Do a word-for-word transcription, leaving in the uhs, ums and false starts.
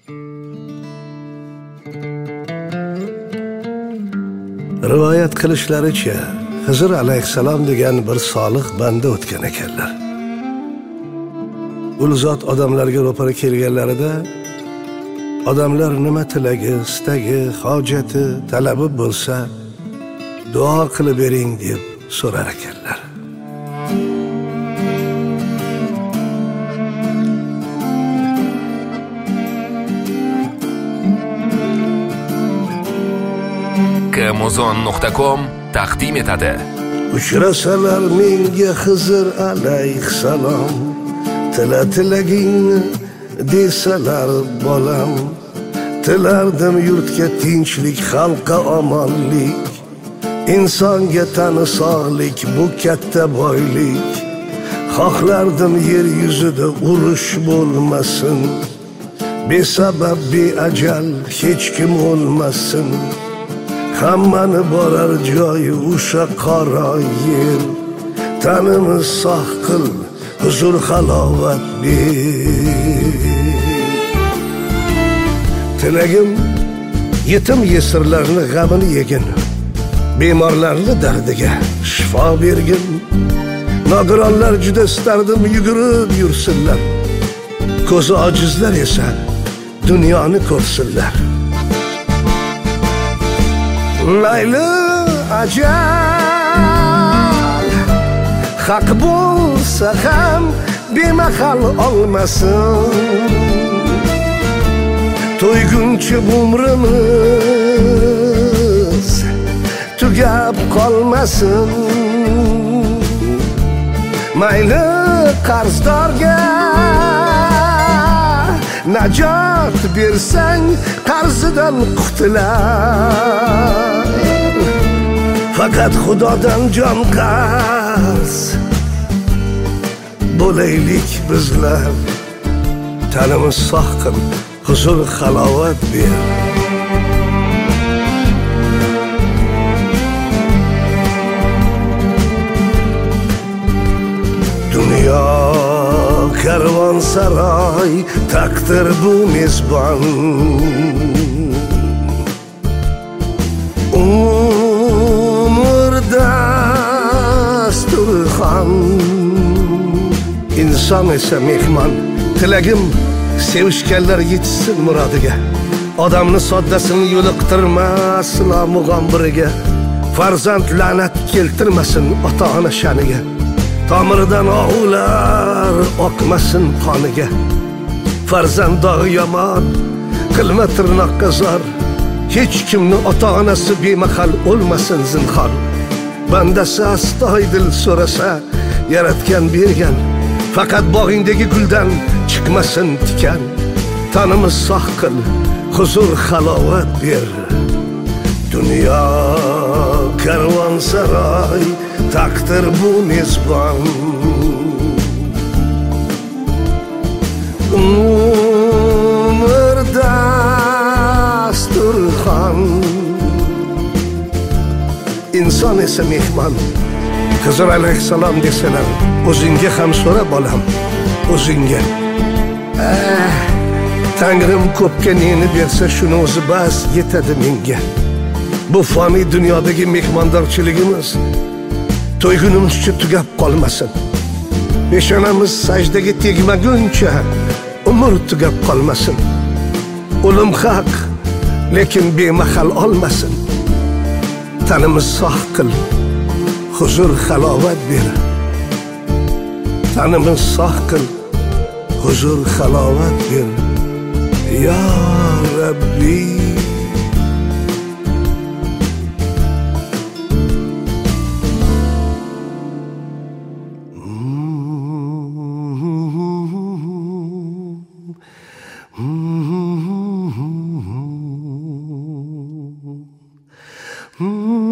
Rivoyat qilishlaricha, Xizr alayhissalom degan bir solih banda o'tgan ekanlar. U zot odamlarga ro'para kelganlarida odamlar nima tilagi, istagi, hojati, talabi bo'lsa duo qilib bering deb so'rar ekanlar. Amazon nuqta com taqdim etadi. Uchrasalar menga Xizr alayhissalom, tila tilagingni desalar bolam, tilardim yurtga tinchlik, xalqqa omonlik, insonga tani sog'lik, bu katta boylik. Xohlardim yer yuzida urush bo'lmasin, besabab beajal hech kim o'lmasin. Hammani borar joyi o'sha qora yer, tanimiz sog' qil, huzur halovat ber. Tilagim yetim yesirlarni g'amini yegin, bemorlarni dardiga shifo bergin. Nogironlar juda istardim yugurib yursinlar, ko'zi ojizlar esa dunyoni ko'rsinlar. Mayli ajal haq bo'lsa ham bemahal olmasin, to'yguncha umrimiz tugab qolmasin. Mayli qarzdorga najot bersang qarzidan qutular, faqat Xudodan jon qarz bo'laylik bizlar. Tanimiz sog' qil, huzur halovat ber. Dunyo karvonsaroy, taqdir bu mezbon. Umr dasturxon, inson esa mehmon. Tilagim sevishganlar yetsin murodiga, odamni soddasini yo'liqtirmas mug'ombiriga. Farzand la'nat keltirmasin ota-ona shaniga, tomiridan og'ular oqmasin qoniga. Farzand dog'i yomon, qilma tirnoqqa zor, hech kimni ota-onasi bemahal o'lmasin zinhor. Bandasi astoydil so'rasa yaratgan bergan, faqat bog'ingdagi guldan chiqmasin tikan. Tanimiz sog' qil, huzur halovat ber. Dunyo karvonsaroy, taqdir bu mezbon. Umr dasturxon, inson esa mehmon. Xizr alayhissalom desalar, o'zingga ham so'ra bolam, o'zingga. Ah, Tangrim ko'pga neni bersa shuni o'zi bas yetadi menga. Bu fani dunyodagi mehmondorchiligimiz to'ygunimizcha tugab qolmasin. Peshonamiz sajdaga tegmaguncha umr tugab qolmasin. O'lim haq, lekin bemahal olmasin. Tanimiz sog' qil, huzur halovat ber. Tanimiz sog' qil, huzur halovat ber. Ya Rabbi. Mm-hmm.